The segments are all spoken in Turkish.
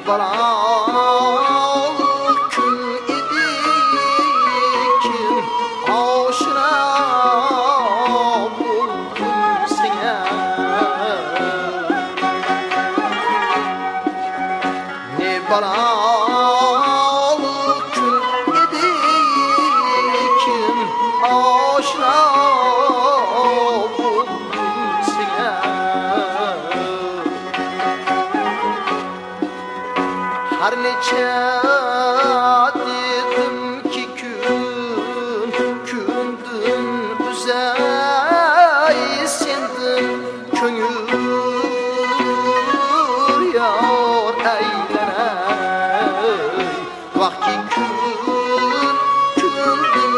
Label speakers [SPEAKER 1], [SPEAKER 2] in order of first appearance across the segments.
[SPEAKER 1] balalık gün idi kim aşina buldum sene. Ne balalık gün idi kim aşina buldum sene. Her neçe dedim ki kündün üzey sendin köngül yar eyleney vakti kündün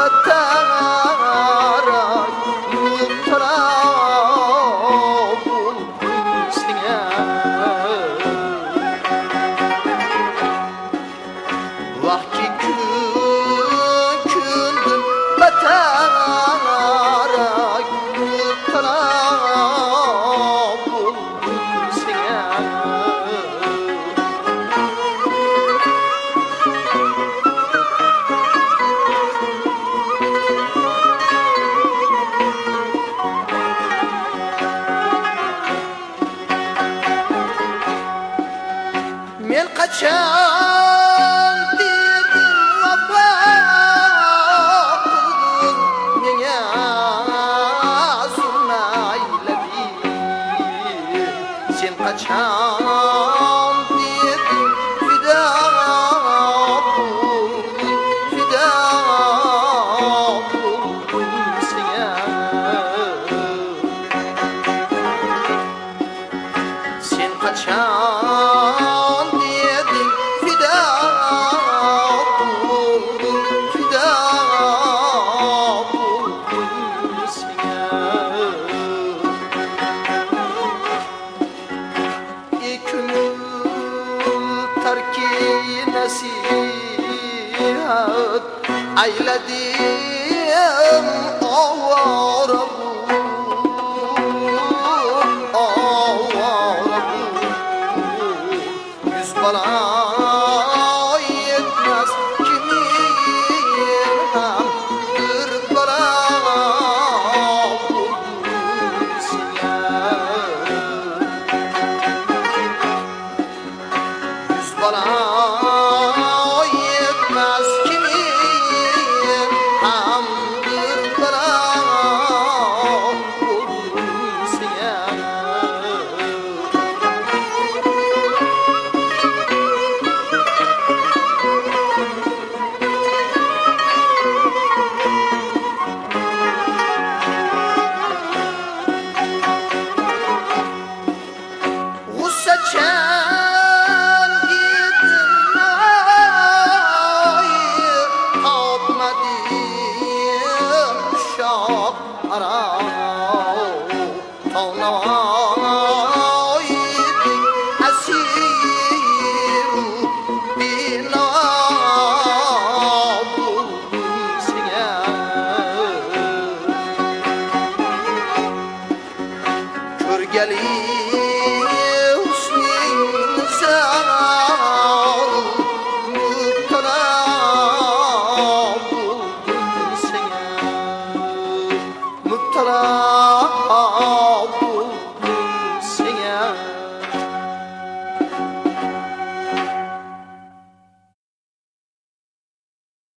[SPEAKER 1] bataray muhtara buldum sene. Vakti kündün bataray muhtara buldum sene. Men kaçan dedim vapa kıldın mene zulmeyledin. Sen kaçan dedim fida buldum sene. Sen kaçan dedim fida buldum sene. Ekünü terki nasihat ayladim avara bu. Yüz bala yetmez kimin ham bir bala buldum sene. Yüz bala yetmez kimin ham bir bala buldum sene. Usaçan dedim ay tapmadım şap ara tavnaydım asiru bina buldum sene. Körgeli